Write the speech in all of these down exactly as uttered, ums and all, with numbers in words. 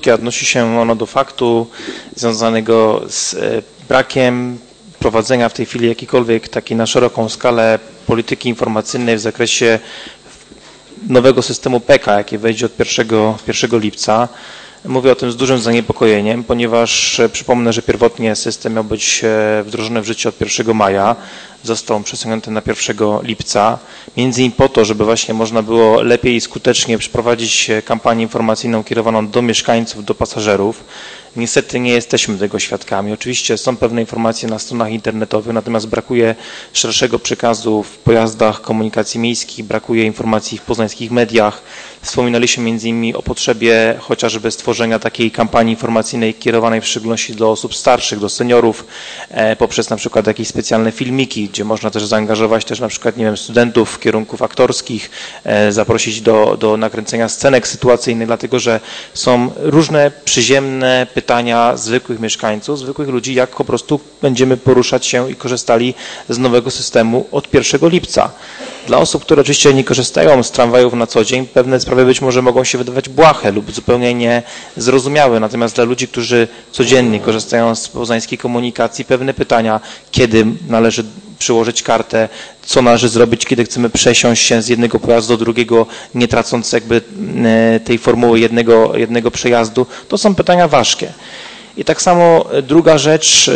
krótkie, odnosi się ono do faktu związanego z brakiem prowadzenia w tej chwili jakiejkolwiek takiej na szeroką skalę polityki informacyjnej w zakresie nowego systemu P K, jaki wejdzie od pierwszego lipca. Mówię o tym z dużym zaniepokojeniem, ponieważ przypomnę, że pierwotnie system miał być wdrożony w życie od pierwszego maja. Został przesunięty na pierwszego lipca, między innymi po to, żeby właśnie można było lepiej i skutecznie przeprowadzić kampanię informacyjną kierowaną do mieszkańców, do pasażerów. Niestety nie jesteśmy tego świadkami. Oczywiście są pewne informacje na stronach internetowych, natomiast brakuje szerszego przekazu w pojazdach komunikacji miejskiej, brakuje informacji w poznańskich mediach. Wspominaliśmy między innymi o potrzebie chociażby stworzenia takiej kampanii informacyjnej kierowanej w szczególności do osób starszych, do seniorów, e, poprzez na przykład jakieś specjalne filmiki, gdzie można też zaangażować też na przykład, nie wiem, studentów w kierunków aktorskich, e, zaprosić do, do nakręcenia scenek sytuacyjnych, dlatego że są różne przyziemne pytania zwykłych mieszkańców, zwykłych ludzi, jak po prostu będziemy poruszać się i korzystali z nowego systemu od pierwszego lipca. Dla osób, które oczywiście nie korzystają z tramwajów na co dzień, pewne sprawy być może mogą się wydawać błahe lub zupełnie niezrozumiałe. Natomiast dla ludzi, którzy codziennie korzystają z poznańskiej komunikacji, pewne pytania, kiedy należy przyłożyć kartę, co należy zrobić, kiedy chcemy przesiąść się z jednego pojazdu do drugiego, nie tracąc jakby tej formuły jednego, jednego przejazdu, to są pytania ważkie. I tak samo druga rzecz,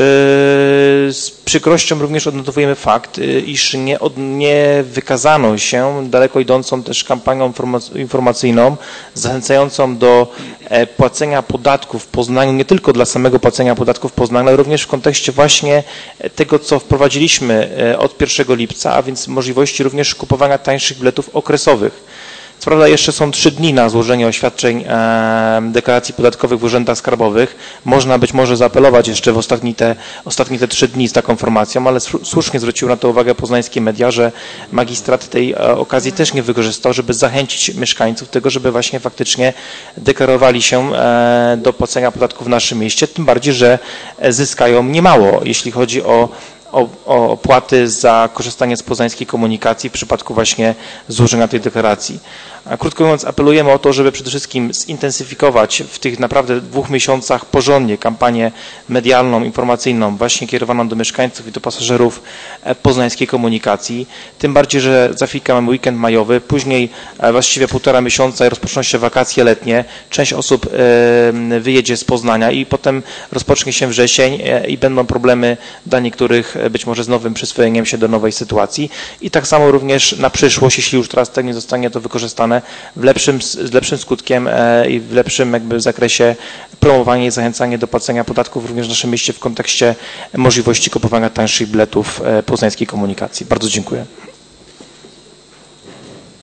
z przykrością również odnotowujemy fakt, iż nie, od, nie wykazano się daleko idącą też kampanią informacyjną zachęcającą do płacenia podatków w Poznaniu, nie tylko dla samego płacenia podatków w Poznaniu, ale również w kontekście właśnie tego, co wprowadziliśmy od pierwszego lipca, a więc możliwości również kupowania tańszych biletów okresowych. Co prawda jeszcze są trzy dni na złożenie oświadczeń e, deklaracji podatkowych w urzędach skarbowych. Można być może zaapelować jeszcze w ostatnie te, ostatnie te trzy dni z taką informacją, ale słusznie zwróciły na to uwagę poznańskie media, że magistrat tej e, okazji też nie wykorzystał, żeby zachęcić mieszkańców do tego, żeby właśnie faktycznie deklarowali się e, do płacenia podatków w naszym mieście, tym bardziej, że zyskają niemało, jeśli chodzi o O, o opłaty za korzystanie z poznańskiej komunikacji w przypadku właśnie złożenia tej deklaracji. A krótko mówiąc, apelujemy o to, żeby przede wszystkim zintensyfikować w tych naprawdę dwóch miesiącach porządnie kampanię medialną, informacyjną, właśnie kierowaną do mieszkańców i do pasażerów poznańskiej komunikacji. Tym bardziej, że za chwilkę mamy weekend majowy, później właściwie półtora miesiąca i rozpoczną się wakacje letnie. Część osób wyjedzie z Poznania i potem rozpocznie się wrzesień i będą problemy dla niektórych być może z nowym przyswojeniem się do nowej sytuacji. I tak samo również na przyszłość, jeśli już teraz tak nie zostanie to wykorzystane, w lepszym, z lepszym skutkiem i w lepszym jakby zakresie promowanie i zachęcanie do płacenia podatków również w naszym mieście w kontekście możliwości kupowania tańszych biletów poznańskiej komunikacji. Bardzo dziękuję.